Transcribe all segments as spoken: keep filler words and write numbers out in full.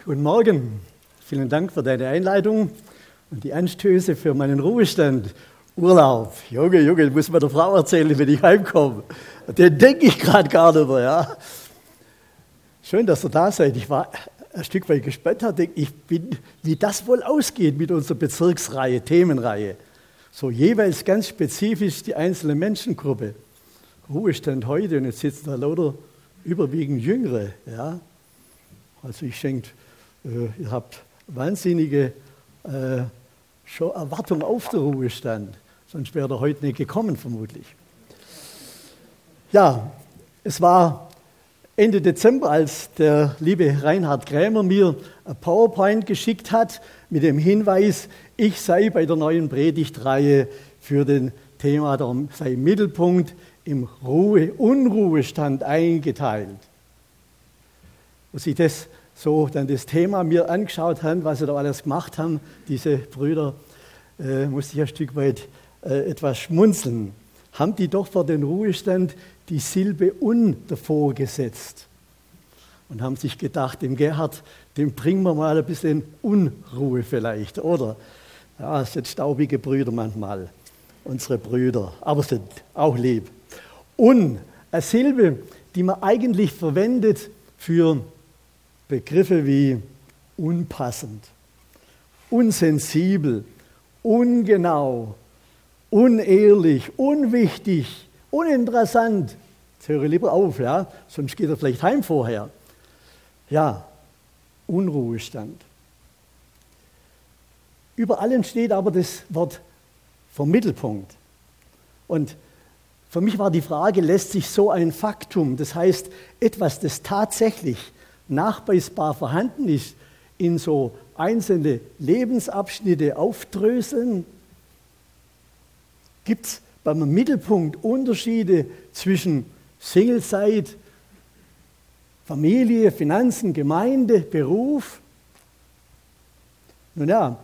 Guten Morgen, vielen Dank für deine Einleitung und die Anstöße für meinen Ruhestand. Urlaub, Junge, Junge, muss man der Frau erzählen, wenn ich heimkomme. Den denke ich gerade gar nicht mehr, ja. Schön, dass ihr da seid. Ich war ein Stück weit gespannt, denke ich, bin, wie das wohl ausgeht mit unserer Bezirksreihe, Themenreihe. So jeweils ganz spezifisch die einzelne Menschengruppe. Ruhestand heute, und jetzt sitzen da lauter überwiegend Jüngere, ja. Also ich denke, äh, ihr habt wahnsinnige äh, schon Erwartung auf den Ruhestand, sonst wäre er heute nicht gekommen vermutlich. Ja, es war Ende Dezember, als der liebe Reinhard Krämer mir ein PowerPoint geschickt hat mit dem Hinweis, ich sei bei der neuen Predigtreihe für den Thema, darum sei im Mittelpunkt im Ruhe, Unruhestand eingeteilt. Als ich das so dann das Thema mir angeschaut habe, was sie da alles gemacht haben, diese Brüder, äh, musste ich ein Stück weit äh, etwas schmunzeln. Haben die doch vor den Ruhestand die Silbe un davor gesetzt und haben sich gedacht, dem Gerhard, dem bringen wir mal ein bisschen Unruhe vielleicht, oder? Ja, es sind staubige Brüder manchmal, unsere Brüder, aber sind auch lieb. Un, eine Silbe, die man eigentlich verwendet für Begriffe wie unpassend, unsensibel, ungenau, unehrlich, unwichtig, uninteressant. Jetzt höre ich lieber auf, ja? Sonst geht er vielleicht heim vorher. Ja, Unruhestand. Über allem steht aber das Wort vom Mittelpunkt. Und für mich war die Frage, lässt sich so ein Faktum, das heißt etwas, das tatsächlich nachweisbar vorhanden ist, in so einzelne Lebensabschnitte aufdröseln? Gibt es beim Mittelpunkt Unterschiede zwischen Singlezeit, Familie, Finanzen, Gemeinde, Beruf? Nun ja,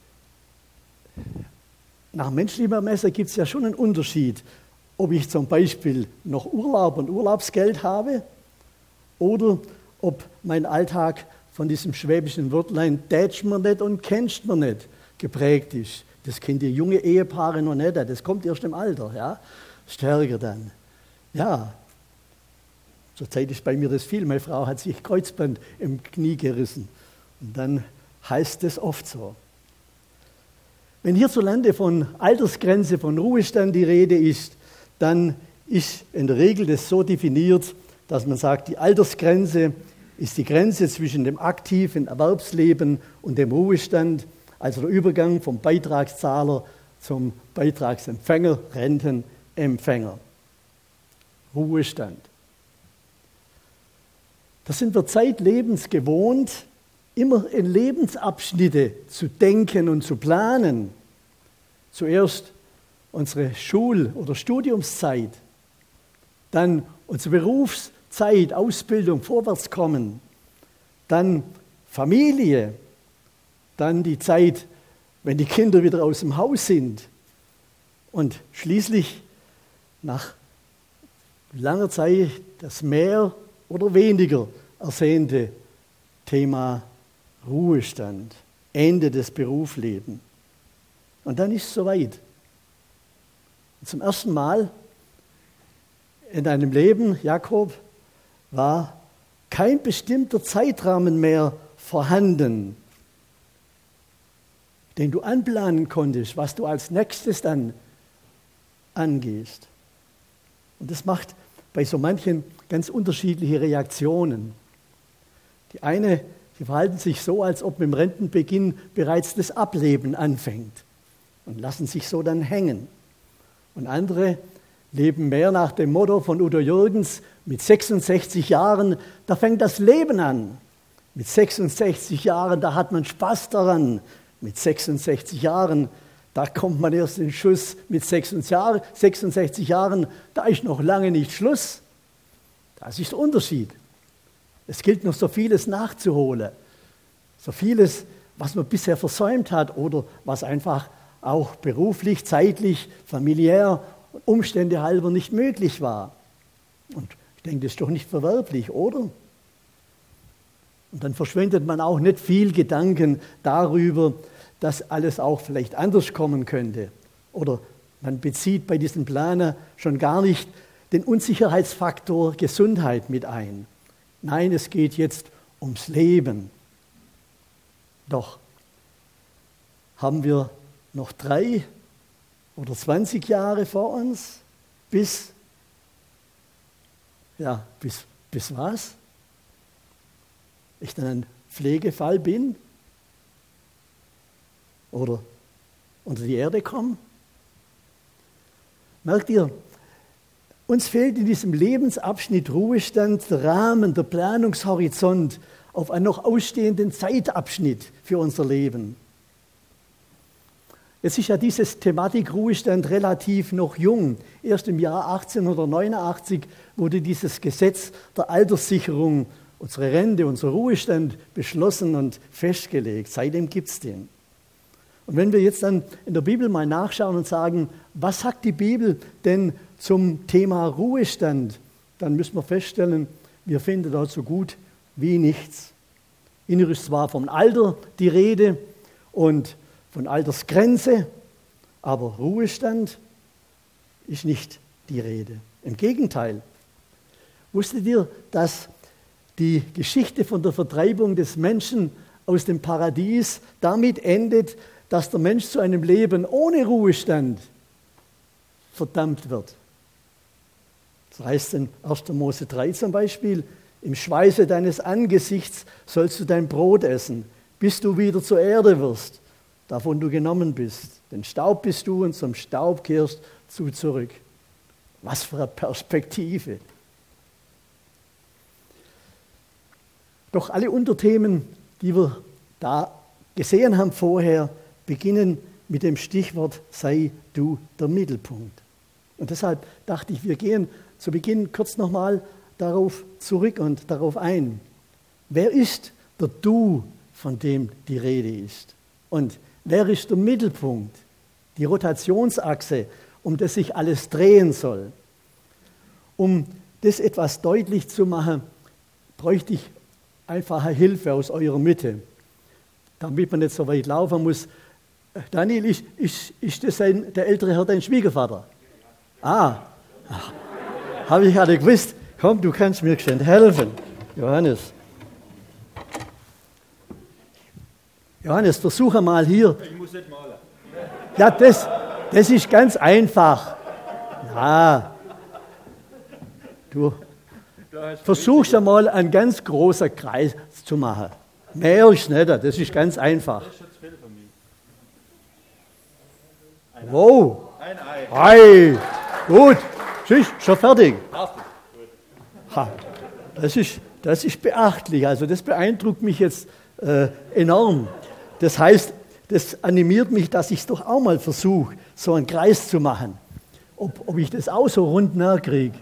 nach menschlichem Ermessen gibt es ja schon einen Unterschied, ob ich zum Beispiel noch Urlaub und Urlaubsgeld habe oder ob mein Alltag von diesem schwäbischen Wörtlein «tätsch mir nicht und kennst mir nicht» geprägt ist. Das kennen die junge Ehepaare noch nicht, das kommt erst im Alter, ja, stärker dann. Ja, zurzeit ist bei mir das viel. Meine Frau hat sich Kreuzband im Knie gerissen und dann heißt es oft so. Wenn hierzulande von Altersgrenze, von Ruhestand die Rede ist, dann ist in der Regel das so definiert, dass man sagt, die Altersgrenze ist die Grenze zwischen dem aktiven Erwerbsleben und dem Ruhestand, also der Übergang vom Beitragszahler zum Beitragsempfänger, Rentenempfänger. Ruhestand. Da sind wir zeitlebens gewohnt, immer in Lebensabschnitte zu denken und zu planen. Zuerst unsere Schul- oder Studiumszeit, dann unsere Berufszeit, Ausbildung, Vorwärtskommen, dann Familie, dann die Zeit, wenn die Kinder wieder aus dem Haus sind und schließlich nach langer Zeit das mehr oder weniger ersehnte Thema Ruhestand, Ende des Berufslebens. Und dann ist es soweit. Zum ersten Mal in deinem Leben, Jakob, war kein bestimmter Zeitrahmen mehr vorhanden, den du anplanen konntest, was du als nächstes dann angehst. Und das macht bei so manchen ganz unterschiedliche Reaktionen. Die eine, die verhalten sich so, als ob mit dem Rentenbeginn bereits das Ableben anfängt und lassen sich so dann hängen. Und andere leben mehr nach dem Motto von Udo Jürgens, mit sechsundsechzig Jahren, da fängt das Leben an. Mit sechsundsechzig Jahren, da hat man Spaß daran. Mit sechsundsechzig Jahren, da kommt man erst in den Schuss. Mit sechsundsechzig Jahren, da ist noch lange nicht Schluss. Das ist der Unterschied. Es gilt noch so vieles nachzuholen. So vieles, was man bisher versäumt hat oder was einfach auch beruflich, zeitlich, familiär, Umstände halber nicht möglich war. Und ich denke, das ist doch nicht verwerflich, oder? Und dann verschwendet man auch nicht viel Gedanken darüber, dass alles auch vielleicht anders kommen könnte. Oder man bezieht bei diesem Planer schon gar nicht den Unsicherheitsfaktor Gesundheit mit ein. Nein, es geht jetzt ums Leben. Doch haben wir noch drei oder zwanzig Jahre vor uns, bis, ja, bis, bis was? Ich dann ein Pflegefall bin? Oder unter die Erde komme? Merkt ihr, uns fehlt in diesem Lebensabschnitt Ruhestand der Rahmen, der Planungshorizont auf einen noch ausstehenden Zeitabschnitt für unser Leben. Jetzt ist ja diese Thematik Ruhestand relativ noch jung. Erst im Jahr achtzehnhundertneunundachtzig wurde dieses Gesetz der Alterssicherung, unsere Rente, unser Ruhestand beschlossen und festgelegt. Seitdem gibt es den. Und wenn wir jetzt dann in der Bibel mal nachschauen und sagen, was sagt die Bibel denn zum Thema Ruhestand, dann müssen wir feststellen, wir finden dort so gut wie nichts. Inner ist zwar vom Alter die Rede und von Altersgrenze, aber Ruhestand ist nicht die Rede. Im Gegenteil. Wusstet ihr, dass die Geschichte von der Vertreibung des Menschen aus dem Paradies damit endet, dass der Mensch zu einem Leben ohne Ruhestand verdammt wird? Das heißt in erster Mose drei zum Beispiel, im Schweiße deines Angesichts sollst du dein Brot essen, bis du wieder zur Erde wirst, davon du genommen bist. Denn Staub bist du und zum Staub kehrst du zurück. Was für eine Perspektive. Doch alle Unterthemen, die wir da gesehen haben vorher, beginnen mit dem Stichwort sei du der Mittelpunkt. Und deshalb dachte ich, wir gehen zu Beginn kurz nochmal darauf zurück und darauf ein. Wer ist der Du, von dem die Rede ist? Und wer ist der Mittelpunkt, die Rotationsachse, um das sich alles drehen soll? Um das etwas deutlich zu machen, bräuchte ich einfache Hilfe aus eurer Mitte, damit man nicht so weit laufen muss. Daniel, ist, ist, ist das ein, der ältere Herr dein Schwiegervater? Ah, habe ich gerade gewusst. Komm, du kannst mir geschwind helfen. Johannes. Johannes, versuche mal hier. Ich muss nicht malen. Ja, das, das ist ganz einfach. Ja. Du versuchst einmal einen ganz großen Kreis zu machen. Mehr ist nicht, das ist ganz einfach. Das ist schon zu viel von mir. Wow. Ein Ei. Ei. Gut. Tschüss, schon fertig. Passt. Ha. Das ist, das ist beachtlich. Also das beeindruckt mich jetzt äh, enorm. Das heißt, das animiert mich, dass ich es doch auch mal versuche, so einen Kreis zu machen. Ob, ob ich das auch so rund nachkriege.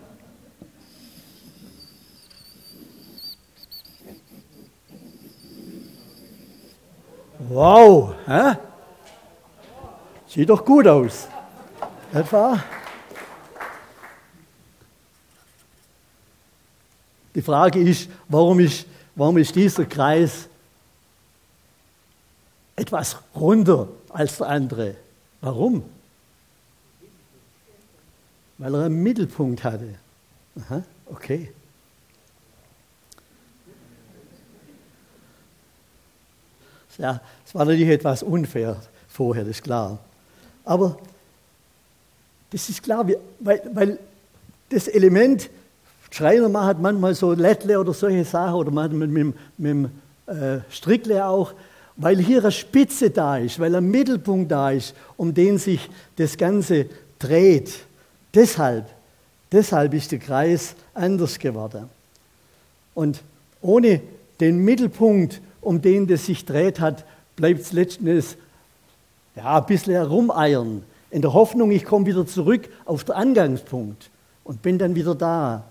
Wow, hä? Sieht doch gut aus. Etwa? Die Frage ist, warum ist, warum ist dieser Kreis etwas runder als der andere? Warum? Weil er einen Mittelpunkt hatte. Aha, okay. Ja, es war natürlich etwas unfair vorher, das ist klar. Aber das ist klar, weil, weil das Element, Schreiner macht manchmal so Lättle oder solche Sachen oder man mit, mit, mit dem äh, Strickle auch, weil hier eine Spitze da ist, weil ein Mittelpunkt da ist, um den sich das Ganze dreht. Deshalb, deshalb ist der Kreis anders geworden. Und ohne den Mittelpunkt, um den das sich dreht hat, bleibt es letzten Endes ja, ein bisschen herumeiern. In der Hoffnung, ich komme wieder zurück auf den Angangspunkt und bin dann wieder da.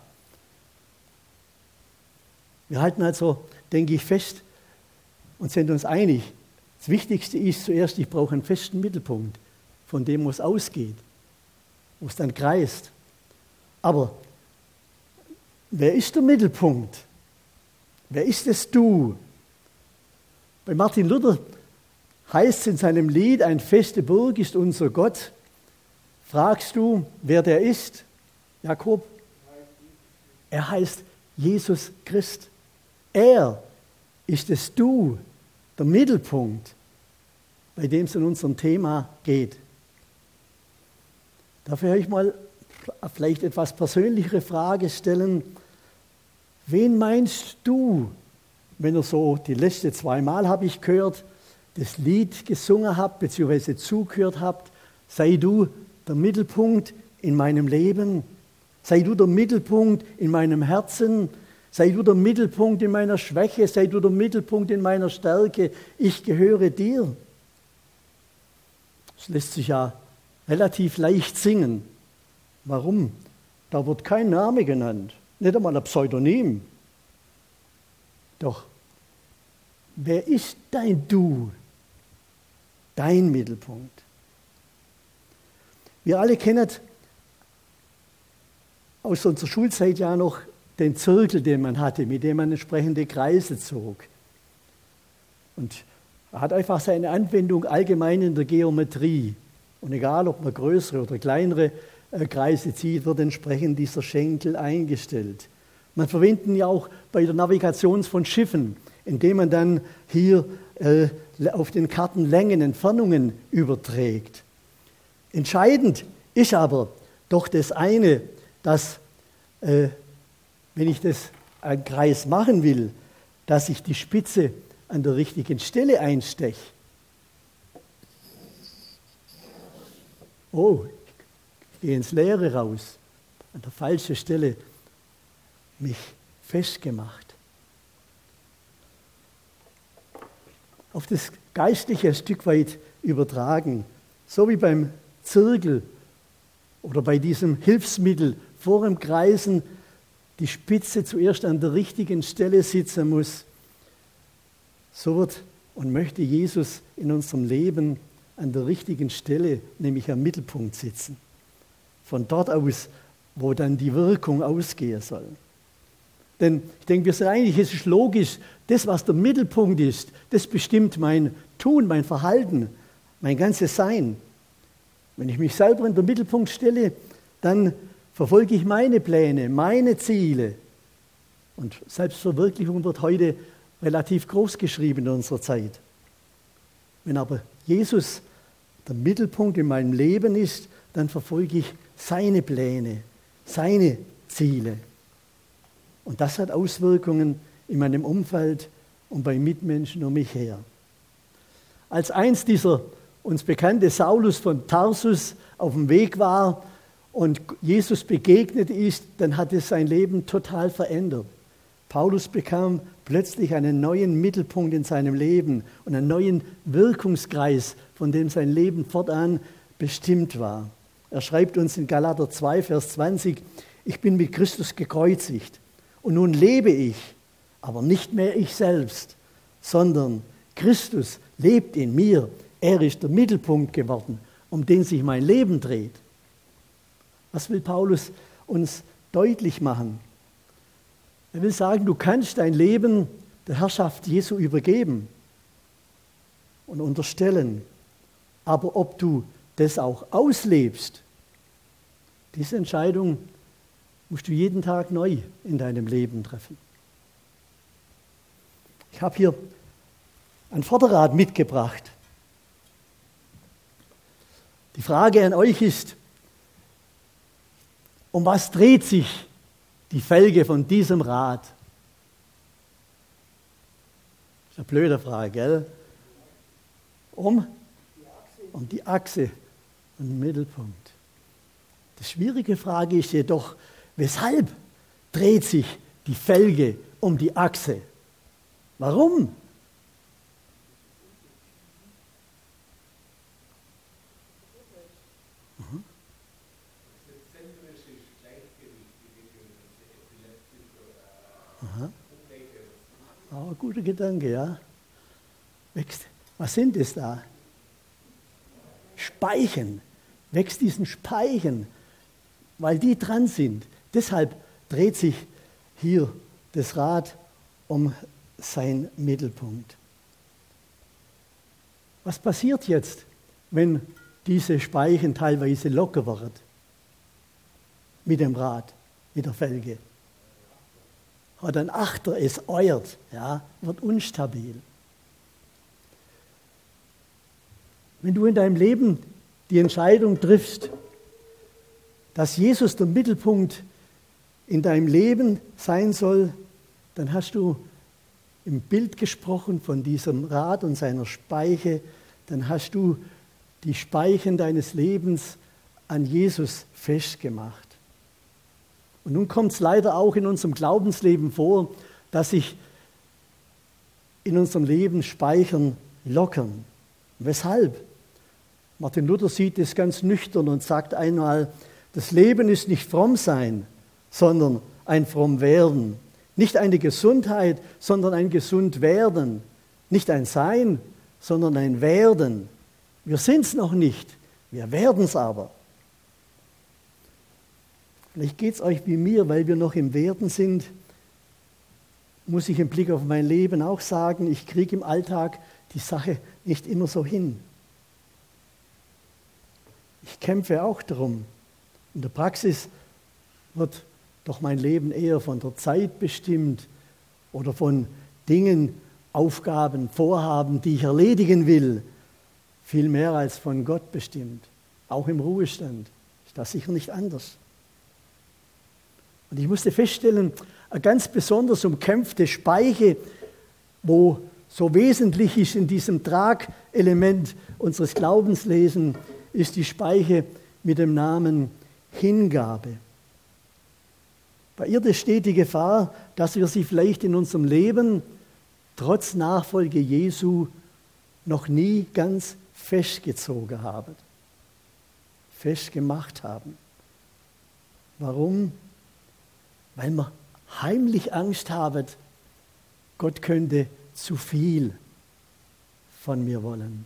Wir halten also, denke ich, fest und sind uns einig. Das Wichtigste ist zuerst, ich brauche einen festen Mittelpunkt, von dem wo es ausgeht, wo es dann kreist. Aber wer ist der Mittelpunkt? Wer ist das Du? Bei Martin Luther heißt es in seinem Lied, ein feste Burg ist unser Gott. Fragst du, wer der ist? Jakob? Er heißt Jesus Christ. Er ist es Du, der Mittelpunkt, bei dem es in unserem Thema geht. Dafür höre ich mal vielleicht etwas persönlichere Frage stellen. Wen meinst du, wenn ihr so die letzten zwei Mal, habe ich gehört, das Lied gesungen habt, beziehungsweise zugehört habt, sei du der Mittelpunkt in meinem Leben, sei du der Mittelpunkt in meinem Herzen, sei du der Mittelpunkt in meiner Schwäche, sei du der Mittelpunkt in meiner Stärke, ich gehöre dir. Das lässt sich ja relativ leicht singen. Warum? Da wird kein Name genannt, nicht einmal ein Pseudonym. Doch, wer ist dein Du, dein Mittelpunkt? Wir alle kennen aus unserer Schulzeit ja noch den Zirkel, den man hatte, mit dem man entsprechende Kreise zog. Und er hat einfach seine Anwendung allgemein in der Geometrie. Und egal, ob man größere oder kleinere äh, Kreise zieht, wird entsprechend dieser Schenkel eingestellt. Man verwendet ihn ja auch bei der Navigation von Schiffen, indem man dann hier äh, auf den Karten Längen, Entfernungen überträgt. Entscheidend ist aber doch das eine, dass, äh, wenn ich das einen Kreis machen will, dass ich die Spitze an der richtigen Stelle einsteche. Oh, ich gehe ins Leere raus, an der falschen Stelle mich festgemacht. Auf das Geistliche ein Stück weit übertragen, so wie beim Zirkel oder bei diesem Hilfsmittel vor dem Kreisen die Spitze zuerst an der richtigen Stelle sitzen muss. So wird und möchte Jesus in unserem Leben an der richtigen Stelle, nämlich am Mittelpunkt sitzen. Von dort aus, wo dann die Wirkung ausgehen soll. Denn ich denke, wir sind eigentlich, es ist logisch, das, was der Mittelpunkt ist, das bestimmt mein Tun, mein Verhalten, mein ganzes Sein. Wenn ich mich selber in den Mittelpunkt stelle, dann verfolge ich meine Pläne, meine Ziele. Und Selbstverwirklichung wird heute relativ groß geschrieben in unserer Zeit. Wenn aber Jesus der Mittelpunkt in meinem Leben ist, dann verfolge ich seine Pläne, seine Ziele. Und das hat Auswirkungen in meinem Umfeld und bei Mitmenschen um mich her. Als einst dieser uns bekannte Saulus von Tarsus auf dem Weg war und Jesus begegnet ist, dann hat es sein Leben total verändert. Paulus bekam plötzlich einen neuen Mittelpunkt in seinem Leben und einen neuen Wirkungskreis, von dem sein Leben fortan bestimmt war. Er schreibt uns in Galater zwei, Vers zwanzig, ich bin mit Christus gekreuzigt und nun lebe ich, aber nicht mehr ich selbst, sondern Christus lebt in mir. Er ist der Mittelpunkt geworden, um den sich mein Leben dreht. Was will Paulus uns deutlich machen? Er will sagen, du kannst dein Leben der Herrschaft Jesu übergeben und unterstellen. Aber ob du das auch auslebst, diese Entscheidung musst du jeden Tag neu in deinem Leben treffen. Ich habe hier ein Vorderrad mitgebracht. Die Frage an euch ist, um was dreht sich die Felge von diesem Rad? Das ist eine blöde Frage, gell? Um? Um die Achse und den Mittelpunkt. Die schwierige Frage ist jedoch, weshalb dreht sich die Felge um die Achse? Warum? Mhm. Aha. Oh, guter Gedanke, ja. Wächst. Was sind es da? Speichen. Wächst diesen Speichen, weil die dran sind. Deshalb dreht sich hier das Rad um seinen Mittelpunkt. Was passiert jetzt, wenn diese Speichen teilweise locker wird? Mit dem Rad, mit der Felge. Hat ein Achter, es euert, ja, wird unstabil. Wenn du in deinem Leben die Entscheidung triffst, dass Jesus der Mittelpunkt in deinem Leben sein soll, dann hast du im Bild gesprochen von diesem Rad und seiner Speiche, dann hast du die Speichen deines Lebens an Jesus festgemacht. Und nun kommt es leider auch in unserem Glaubensleben vor, dass sich in unserem Leben Speichen lockern. Weshalb? Martin Luther sieht es ganz nüchtern und sagt einmal, das Leben ist nicht fromm sein, sondern ein fromm werden. Nicht eine Gesundheit, sondern ein gesund werden. Nicht ein Sein, sondern ein Werden. Wir sind es noch nicht, wir werden es aber. Vielleicht geht es euch wie mir, weil wir noch im Werden sind, muss ich im Blick auf mein Leben auch sagen, ich kriege im Alltag die Sache nicht immer so hin. Ich kämpfe auch darum. In der Praxis wird doch mein Leben eher von der Zeit bestimmt oder von Dingen, Aufgaben, Vorhaben, die ich erledigen will, viel mehr als von Gott bestimmt. Auch im Ruhestand ist das sicher nicht anders. Und ich musste feststellen, eine ganz besonders umkämpfte Speiche, wo so wesentlich ist in diesem Tragelement unseres Glaubenslesens, ist die Speiche mit dem Namen Hingabe. Bei ihr besteht die Gefahr, dass wir sie vielleicht in unserem Leben trotz Nachfolge Jesu noch nie ganz festgezogen haben, festgemacht haben. Warum? Weil wir heimlich Angst haben, Gott könnte zu viel von mir wollen.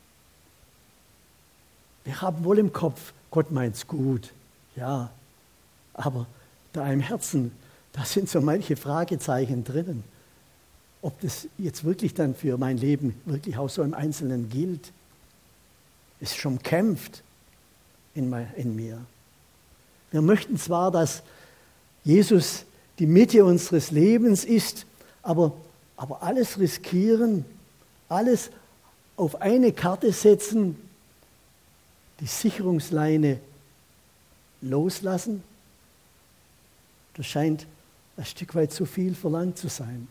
Wir haben wohl im Kopf, Gott meint's gut, ja, aber da im Herzen, da sind so manche Fragezeichen drinnen, ob das jetzt wirklich dann für mein Leben wirklich auch so im Einzelnen gilt. Es schon kämpft in, mein, in mir. Wir möchten zwar, dass Jesus die Mitte unseres Lebens ist, aber, aber alles riskieren, alles auf eine Karte setzen, die Sicherungsleine loslassen, das scheint ein Stück weit zu viel verlangt zu sein.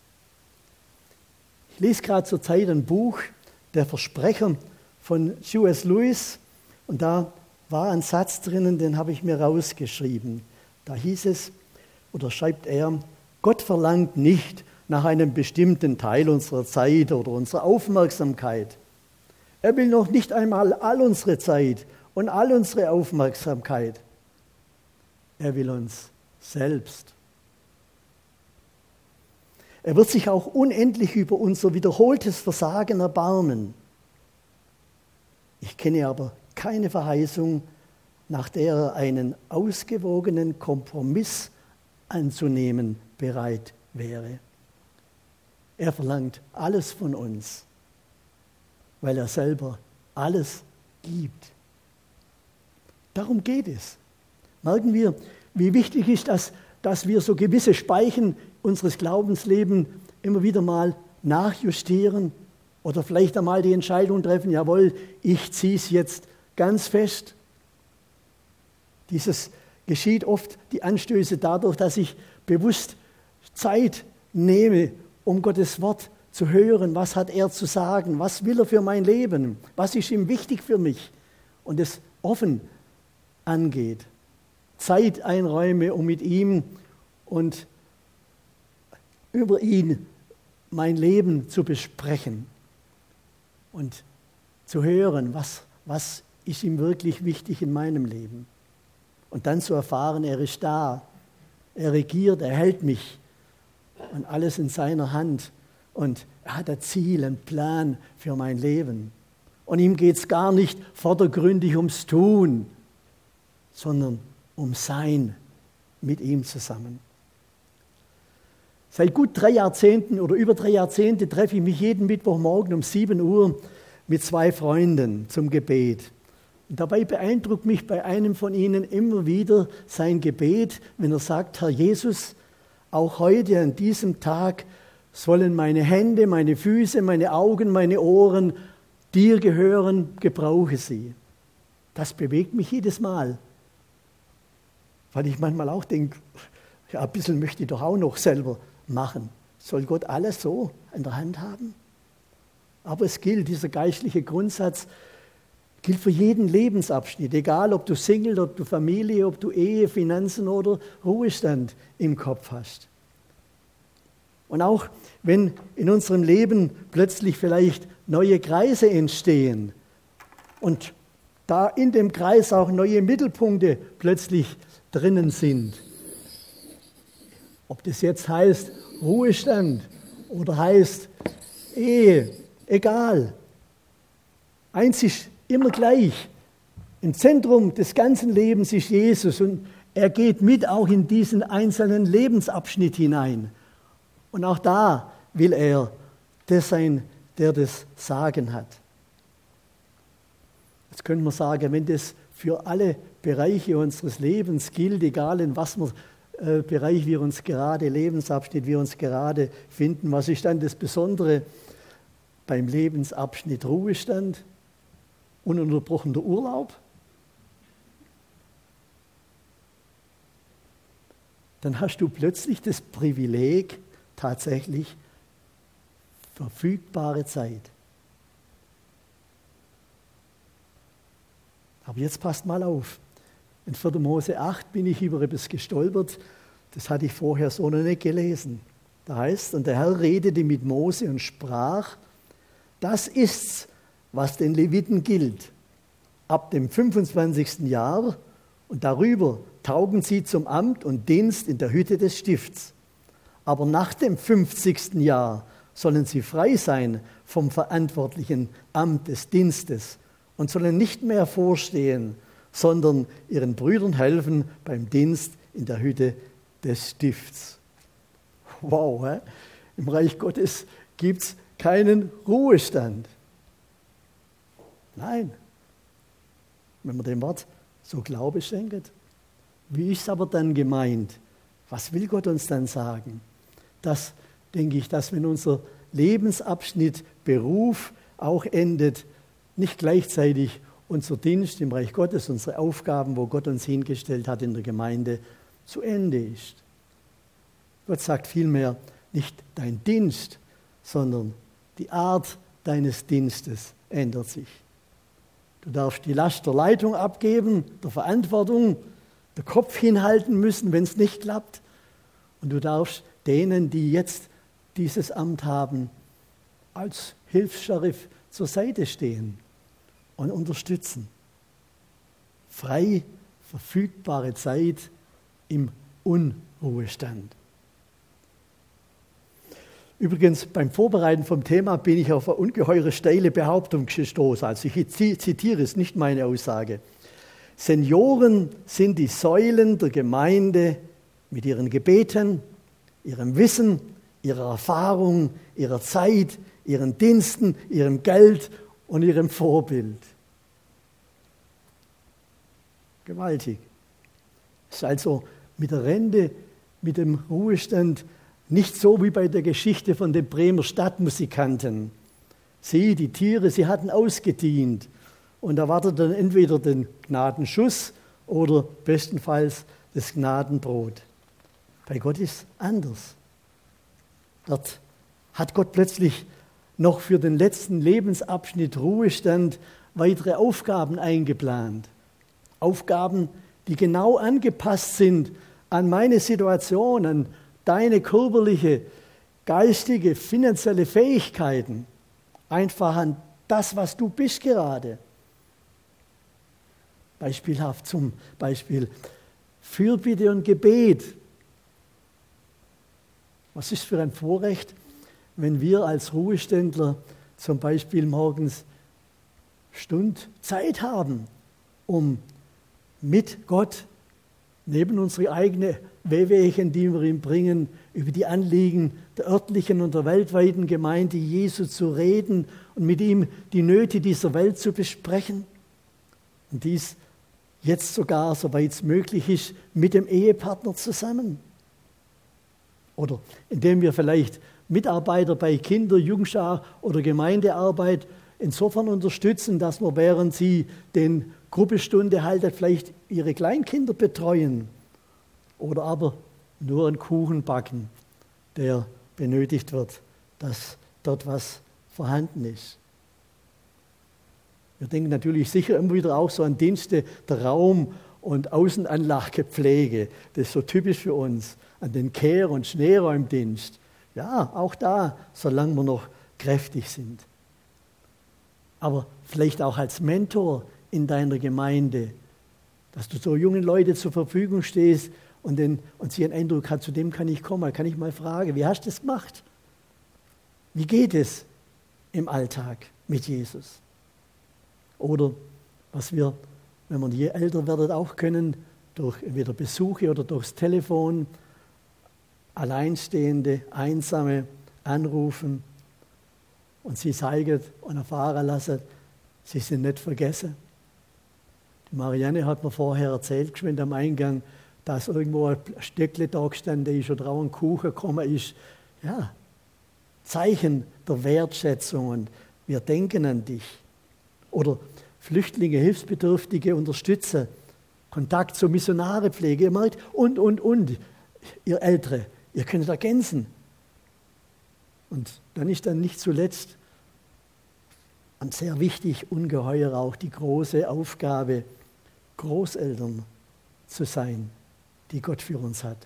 Ich lese gerade zur Zeit ein Buch, Der Versprecher von C S Lewis, und da war ein Satz drinnen, den habe ich mir rausgeschrieben. Da hieß es, oder schreibt er, Gott verlangt nicht nach einem bestimmten Teil unserer Zeit oder unserer Aufmerksamkeit. Er will noch nicht einmal all unsere Zeit und all unsere Aufmerksamkeit. Er will uns selbst. Er wird sich auch unendlich über unser wiederholtes Versagen erbarmen. Ich kenne aber keine Verheißung, nach der er einen ausgewogenen Kompromiss anzunehmen bereit wäre. Er verlangt alles von uns, weil er selber alles gibt. Darum geht es. Merken wir, wie wichtig ist das, dass wir so gewisse Speichen unseres Glaubenslebens immer wieder mal nachjustieren oder vielleicht einmal die Entscheidung treffen, jawohl, ich ziehe es jetzt ganz fest. Dieses geschieht oft, die Anstöße dadurch, dass ich bewusst Zeit nehme, um Gottes Wort zu hören, was hat er zu sagen, was will er für mein Leben, was ist ihm wichtig für mich und es offen angeht. Zeit einräume, um mit ihm und über ihn mein Leben zu besprechen und zu hören, was, was ist ihm wirklich wichtig in meinem Leben. Und dann zu erfahren, er ist da, er regiert, er hält mich und alles in seiner Hand. Und er hat ein Ziel, einen Plan für mein Leben. Und ihm geht es gar nicht vordergründig ums Tun, sondern um Sein mit ihm zusammen. Seit gut drei Jahrzehnten oder über drei Jahrzehnte treffe ich mich jeden Mittwochmorgen um sieben Uhr mit zwei Freunden zum Gebet. Und dabei beeindruckt mich bei einem von ihnen immer wieder sein Gebet, wenn er sagt, Herr Jesus, auch heute an diesem Tag sollen meine Hände, meine Füße, meine Augen, meine Ohren dir gehören, gebrauche sie. Das bewegt mich jedes Mal, weil ich manchmal auch denke, ja, ein bisschen möchte ich doch auch noch selber machen. Soll Gott alles so in der Hand haben? Aber es gilt, dieser geistliche Grundsatz gilt für jeden Lebensabschnitt, egal ob du Single, ob du Familie, ob du Ehe, Finanzen oder Ruhestand im Kopf hast. Und auch wenn in unserem Leben plötzlich vielleicht neue Kreise entstehen und da in dem Kreis auch neue Mittelpunkte plötzlich drinnen sind, ob das jetzt heißt Ruhestand oder heißt Ehe, egal. Eins ist immer gleich. Im Zentrum des ganzen Lebens ist Jesus und er geht mit auch in diesen einzelnen Lebensabschnitt hinein. Und auch da will er der sein, der das Sagen hat. Jetzt können wir sagen, wenn das für alle Bereiche unseres Lebens gilt, egal in was wir, äh, Bereich wir uns gerade, Lebensabschnitt wir uns gerade finden, was ist dann das Besondere beim Lebensabschnitt Ruhestand, ununterbrochener Urlaub? Dann hast du plötzlich das Privileg, tatsächlich verfügbare Zeit. Aber jetzt passt mal auf. In vierter Mose acht bin ich über etwas gestolpert, das hatte ich vorher so noch nicht gelesen. Da heißt, und der Herr redete mit Mose und sprach, das ist's, was den Leviten gilt. Ab dem fünfundzwanzigsten Jahr und darüber taugen sie zum Amt und Dienst in der Hütte des Stifts. Aber nach dem fünfzigsten Jahr sollen sie frei sein vom verantwortlichen Amt des Dienstes und sollen nicht mehr vorstehen, sondern ihren Brüdern helfen beim Dienst in der Hütte des Stifts. Wow, hä? Im Reich Gottes gibt es keinen Ruhestand. Nein, wenn man dem Wort so Glaube schenkt. Wie ist es aber dann gemeint? Was will Gott uns dann sagen? Das denke ich, dass wenn unser Lebensabschnitt Beruf auch endet, nicht gleichzeitig unser Dienst im Reich Gottes, unsere Aufgaben, wo Gott uns hingestellt hat in der Gemeinde, zu Ende ist. Gott sagt vielmehr nicht dein Dienst, sondern die Art deines Dienstes ändert sich. Du darfst die Last der Leitung abgeben, der Verantwortung, den Kopf hinhalten müssen, wenn es nicht klappt. Und du darfst denen, die jetzt dieses Amt haben, als Hilfs-Sheriff zur Seite stehen und unterstützen. Frei verfügbare Zeit im Unruhestand. Übrigens, beim Vorbereiten vom Thema bin ich auf eine ungeheure steile Behauptung gestoßen. Also ich zitiere es, nicht meine Aussage. Senioren sind die Säulen der Gemeinde mit ihren Gebeten, ihrem Wissen, ihrer Erfahrung, ihrer Zeit, ihren Diensten, ihrem Geld und ihrem Vorbild. Gewaltig. Es ist also mit der Rente, mit dem Ruhestand nicht so wie bei der Geschichte von den Bremer Stadtmusikanten. Sie, die Tiere, sie hatten ausgedient und erwarteten entweder den Gnadenschuss oder bestenfalls das Gnadenbrot. Bei Gott ist es anders. Dort hat Gott plötzlich noch für den letzten Lebensabschnitt Ruhestand weitere Aufgaben eingeplant. Aufgaben, die genau angepasst sind an meine Situation, an deine körperliche, geistige, finanzielle Fähigkeiten. Einfach an das, was du bist gerade. Beispielhaft zum Beispiel Fürbitte und Gebet. Was ist für ein Vorrecht, wenn wir als Ruheständler zum Beispiel morgens Stund Zeit haben, um mit Gott neben unsere eigenen Wehwehchen, die wir ihm bringen, über die Anliegen der örtlichen und der weltweiten Gemeinde Jesu zu reden und mit ihm die Nöte dieser Welt zu besprechen. Und dies jetzt sogar, soweit es möglich ist, mit dem Ehepartner zusammen. Oder indem wir vielleicht Mitarbeiter bei Kinder-, Jugendschar- oder Gemeindearbeit insofern unterstützen, dass wir, während sie den Gruppenstunde halten, vielleicht ihre Kleinkinder betreuen oder aber nur einen Kuchen backen, der benötigt wird, dass dort was vorhanden ist. Wir denken natürlich sicher immer wieder auch so an Dienste der Raum- und Außenanlagepflege. Das ist so typisch für uns. An den Kehr- und Schneeräumdienst. Ja, auch da, solange wir noch kräftig sind. Aber vielleicht auch als Mentor in deiner Gemeinde, dass du so jungen Leuten zur Verfügung stehst und, den, und sie einen Eindruck hat, zu dem kann ich kommen, kann ich mal fragen, wie hast du das gemacht? Wie geht es im Alltag mit Jesus? Oder was wir, wenn wir je älter werden, auch können, durch entweder Besuche oder durchs Telefon, Alleinstehende, Einsame anrufen und sie zeigen und erfahren lassen, sie sind nicht vergessen. Die Marianne hat mir vorher erzählt, geschwind am Eingang, dass irgendwo ein Stückle da gestanden ist oder auch ein Kuchen gekommen ist. Ja, Zeichen der Wertschätzung und wir denken an dich. Oder Flüchtlinge, Hilfsbedürftige unterstützen, Kontakt zur Missionarepflege, ihr merkt, und, und, und, ihr Ältere, ihr könnt ergänzen. Und dann ist dann nicht zuletzt und sehr wichtig, ungeheuer auch die große Aufgabe, Großeltern zu sein, die Gott für uns hat.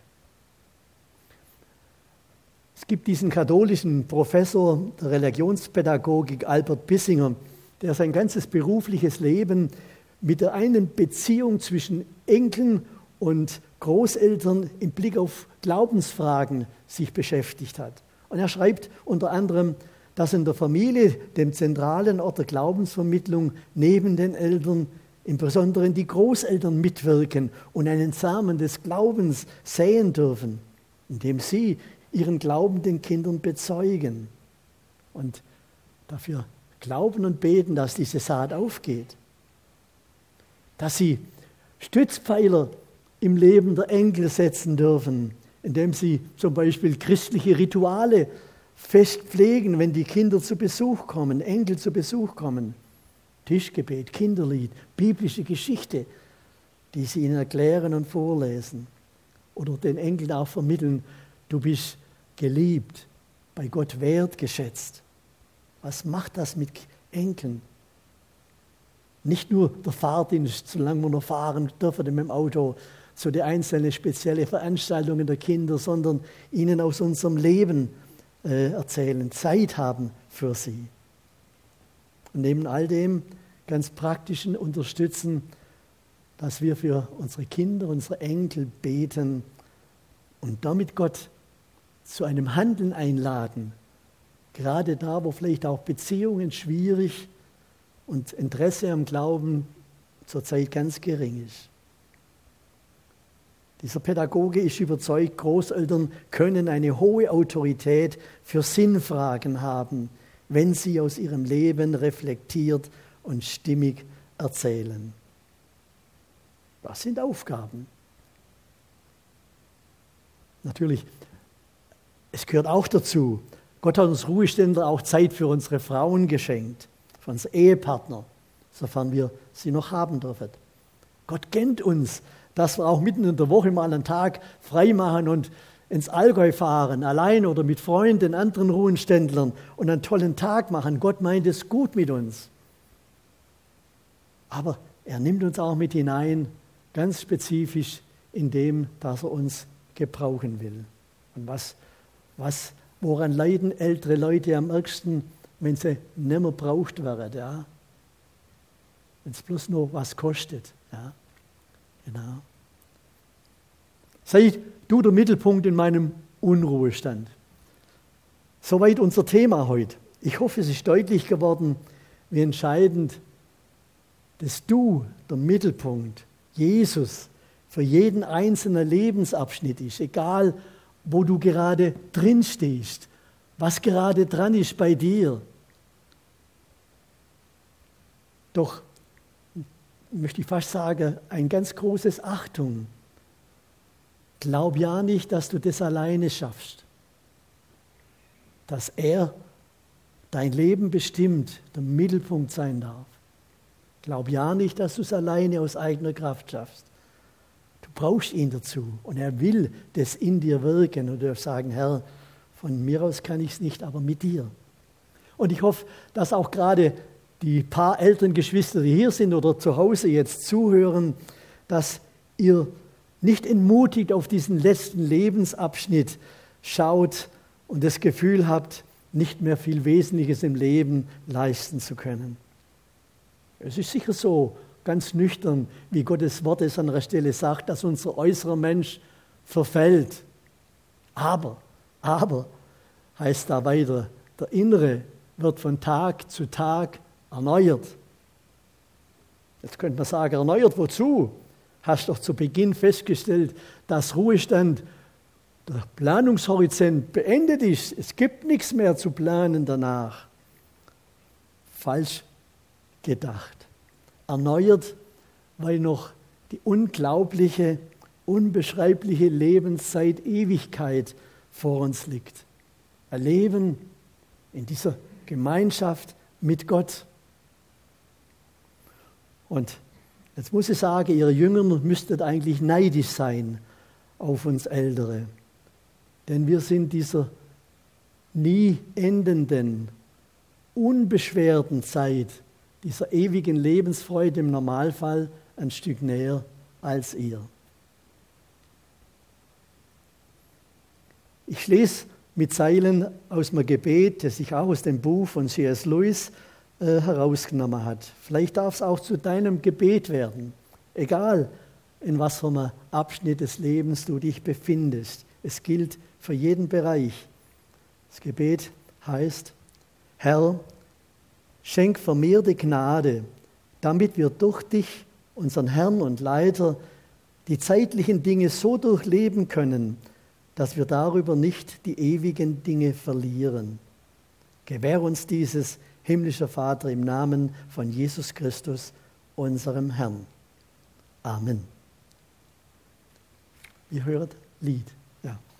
Es gibt diesen katholischen Professor der Religionspädagogik, Albert Bissinger, der sein ganzes berufliches Leben mit der einen Beziehung zwischen Enkeln und Großeltern im Blick auf Glaubensfragen sich beschäftigt hat. Und er schreibt unter anderem, dass in der Familie, dem zentralen Ort der Glaubensvermittlung, neben den Eltern im Besonderen die Großeltern mitwirken und einen Samen des Glaubens säen dürfen, indem sie ihren Glauben den Kindern bezeugen und dafür glauben und beten, dass diese Saat aufgeht. Dass sie Stützpfeiler im Leben der Enkel setzen dürfen, indem sie zum Beispiel christliche Rituale fest pflegen, wenn die Kinder zu Besuch kommen, Enkel zu Besuch kommen. Tischgebet, Kinderlied, biblische Geschichte, die sie ihnen erklären und vorlesen. Oder den Enkeln auch vermitteln, du bist geliebt, bei Gott wertgeschätzt. Was macht das mit Enkeln? Nicht nur der Fahrdienst, solange wir noch fahren dürfen mit dem Auto, zu den einzelnen speziellen Veranstaltungen der Kinder, sondern ihnen aus unserem Leben äh, erzählen, Zeit haben für sie. Und neben all dem ganz praktischen unterstützen, dass wir für unsere Kinder, unsere Enkel beten und damit Gott zu einem Handeln einladen, gerade da, wo vielleicht auch Beziehungen schwierig und Interesse am Glauben zurzeit ganz gering ist. Dieser Pädagoge ist überzeugt, Großeltern können eine hohe Autorität für Sinnfragen haben, wenn sie aus ihrem Leben reflektiert und stimmig erzählen. Was sind Aufgaben? Natürlich, es gehört auch dazu, Gott hat uns Ruheständler auch Zeit für unsere Frauen geschenkt, für unsere Ehepartner, sofern wir sie noch haben dürfen. Gott kennt uns, dass wir auch mitten in der Woche mal einen Tag frei machen und ins Allgäu fahren, allein oder mit Freunden, anderen Ruheständlern und einen tollen Tag machen. Gott meint es gut mit uns. Aber er nimmt uns auch mit hinein, ganz spezifisch in dem, dass er uns gebrauchen will. Und was, was, woran leiden ältere Leute am ärgsten, wenn sie nicht mehr braucht werden, ja? Wenn es bloß nur was kostet, ja? Genau. Sei du der Mittelpunkt in meinem Unruhestand. Soweit unser Thema heute. Ich hoffe, es ist deutlich geworden, wie entscheidend, dass du, der Mittelpunkt, Jesus, für jeden einzelnen Lebensabschnitt ist, egal wo du gerade drin stehst, was gerade dran ist bei dir. Doch, möchte ich fast sagen, ein ganz großes Achtung. Glaub ja nicht, dass du das alleine schaffst. Dass er dein Leben bestimmt, der Mittelpunkt sein darf. Glaub ja nicht, dass du es alleine aus eigener Kraft schaffst. Du brauchst ihn dazu und er will das in dir wirken und du darfst sagen, Herr, von mir aus kann ich es nicht, aber mit dir. Und ich hoffe, dass auch gerade die paar älteren Geschwister, die hier sind oder zu Hause jetzt zuhören, dass ihr nicht entmutigt auf diesen letzten Lebensabschnitt schaut und das Gefühl habt, nicht mehr viel Wesentliches im Leben leisten zu können. Es ist sicher so, ganz nüchtern, wie Gottes Wort es an einer Stelle sagt, dass unser äußerer Mensch verfällt. Aber, aber, heißt da weiter, der Innere wird von Tag zu Tag erneuert. Jetzt könnte man sagen, erneuert wozu? Hast doch zu Beginn festgestellt, dass Ruhestand, der Planungshorizont beendet ist. Es gibt nichts mehr zu planen danach. Falsch gedacht. Erneuert, weil noch die unglaubliche, unbeschreibliche Lebenszeit, Ewigkeit vor uns liegt. Ein Leben in dieser Gemeinschaft mit Gott. Und jetzt muss ich sagen, ihr Jünger müsstet eigentlich neidisch sein auf uns Ältere. Denn wir sind dieser nie endenden, unbeschwerten Zeit, dieser ewigen Lebensfreude im Normalfall ein Stück näher als ihr. Ich lese mit Zeilen aus dem Gebet, das ich auch aus dem Buch von C S Lewis äh, herausgenommen hat. Vielleicht darf es auch zu deinem Gebet werden, egal in was für einem Abschnitt des Lebens du dich befindest. Es gilt für jeden Bereich. Das Gebet heißt, Herr, schenk vermehrte Gnade, damit wir durch dich, unseren Herrn und Leiter, die zeitlichen Dinge so durchleben können, dass wir darüber nicht die ewigen Dinge verlieren. Gewähr uns dieses, himmlischer Vater, im Namen von Jesus Christus, unserem Herrn. Amen. Ihr hört Lied. Ja.